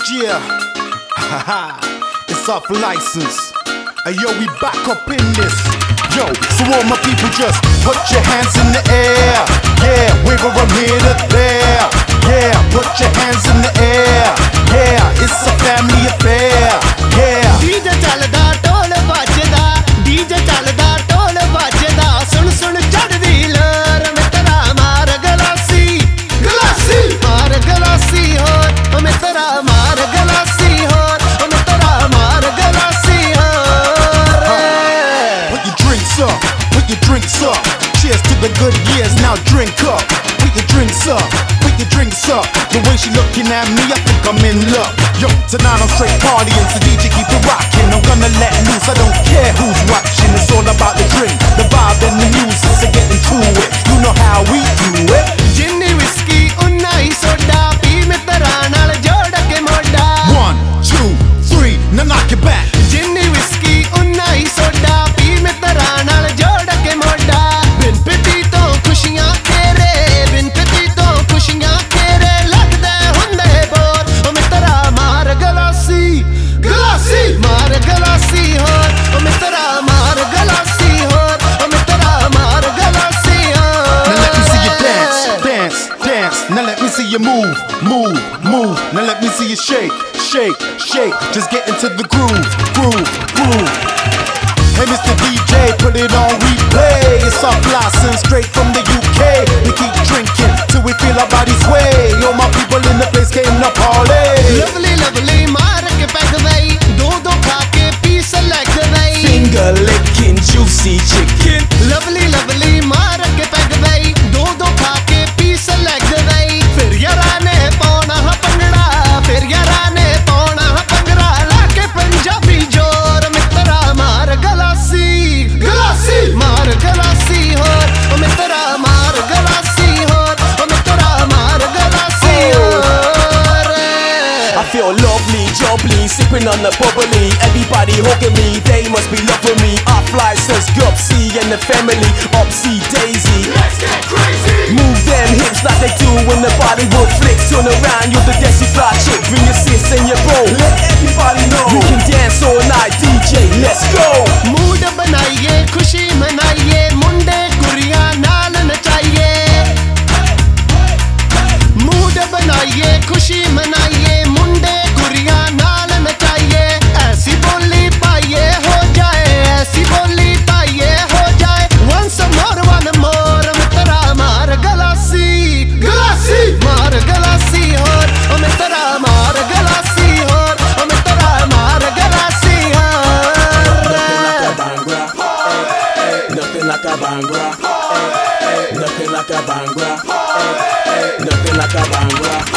Yeah, haha, it's off license. Hey yo, we back up in this. Yo, so all my people just put your hands in the air. Yeah, wave from here to there. Yeah, put your hands in the air. Yeah, it's a family affair. Yeah. DJ ਚੱਲਦਾ ਢੋਲ ਵੱਜਦਾ, DJ ਚੱਲਦਾ ਢੋਲ ਵੱਜਦਾ, ਸੁਣ ਸੁਣ ਚੜਦੀ ਲਹਿਰ ਮਿੱਤਰਾ ਮਾਰ ਗਲਾਸੀ, ਗਲਾਸੀ ਮਾਰ ਗਲਾਸੀ ਹੋਰ, ਓ ਮਿੱਤਰਾ ਮਾਰ ਗਲਾਸੀ ਹੋਰ, ਓ ਮਿੱਤਰਾ ਮਾਰ ਗਲਾਸੀ ਹੋਰ। Put your drinks up, put your drinks up. Cheers to the good years, now drink up. Put your drinks up, put your drinks up. The way she looking at me, I think I'm in luck. Yo, tonight I'm straight partying, so DJ keep it rocking. I'm gonna let loose, I don't care who's watching. It's all about the drink, the vibe and the music, so get into it. You know how we do it. ਜਿੰਨੀ whisky ਉਨਾ ਹੀ soda, ਪੀ ਮਿੱਤਰਾਂ ਨਾਲ ਜੋੜ ਕੇ ਮੋਢਾ। 1, 2, 3, now knock it back. ਜਿੰਨੀ whisky ਉਨਾ ਹੀ ਸੋਡਾ, ਪੀ ਮਿੱਤਰਾਂ ਨਾਲ ਜੋੜ ਕੇ ਮੋਢਾ। ਬਿਨ ਪੀਤੀ ਤੋਂ ਖੁਸ਼ੀਆਂ ਤੇਰੇ, ਬਿਨ ਪੀਤੀ ਤੋਂ ਖੁਸ਼ੀਆਂ ਤੇਰੇ, ਲੱਗਦੇ ਹੁੰਦੇ ਬੋਰ, ਓ ਮਿੱਤਰਾ ਮਾਰ ਗਲਾਸੀ, ਗਲਾਸੀ ਮਾਰ ਗਲਾਸੀ ਹੋਰ, ਓ ਮਿੱਤਰਾ ਮਾਰ ਗਲਾਸੀ ਹੋਰ, ਓ ਮਿੱਤਰਾ ਮਾਰ ਗਲਾਸੀ ਹੋਰ। Now let me see you dance, dance, dance. Now let me see you move, move, move. Now let me see you shake, shake, shake. Just get into the groove, groove, groove. Hey Mr. DJ, put it on replay. It's off license, straight from the UK. We keep drinking till we feel our bodies sway. All my people in the place came to party. Lovely, lovely, ਮਾਰ ਕੇ peg ਵਈ, ਦੋ ਦੋ ਖਾ ਕੇ piece ਲੱਗ ਵਈ। Finger licking juicy chicken. Lovely, lovely, ਮਾਰ ਕੇ peg ਵਈ, ਦੋ ਦੋ ਖਾ ਕੇ ਪੀਸ ਲੱਗ ਵਈ। ਫਿਰ ਯਾਰਾਂ ਨੇ ਪਾਉਣਾ ਭੰਗੜਾ, ਫਿਰ ਯਾਰਾਂ ਨੇ ਪਾਉਣਾ ਭੰਗੜਾ, ਲਾ ਕੇ ਪੰਜਾਬੀ ਜੋਰ, ਮਿੱਤਰਾ ਮਾਰ ਗਲਾਸੀ, ਗਲਾਸੀ ਮਾਰ ਗਲਾਸੀ ਹੋਰ, ਓ ਮਿੱਤਰਾ ਮਾਰ ਗਲਾਸੀ ਹੋਰ, ਓ ਮਿੱਤਰਾ ਮਾਰ ਗਲਾਸੀ ਹੋਰ। I feel lovely, jubbly, sipping on the bubbly. Everybody hugging me, they must be loving me. Off license, Gupsy and the family, Upsy Daisy. Let's get crazy. Move them hips like they do when the Bollywood flicks. Turn around, you're the Desi fly chick. Bring your sis and your bro, let everybody know we can dance all night. DJ, let's go. Mood बनाइए, खुशी मनाइए, मुंडे कुड़ियां नाल नचाइए। Mood बनाइए, खुशी मनाइए, मुंडे कुड़ियां नाल नचाइए। ऐसी बोली पाइए हो जाए, ऐसी बोली पाइए हो जाए। Once more, मित्रा मार गलासी, गलासी मार गलासी होर, ओ मित्रा मार गलासी होर, ओ मित्रा मार गलासी होर। Nothing like a Bhangra. Nothing like a Bhangra. Nothing like a Bhangra.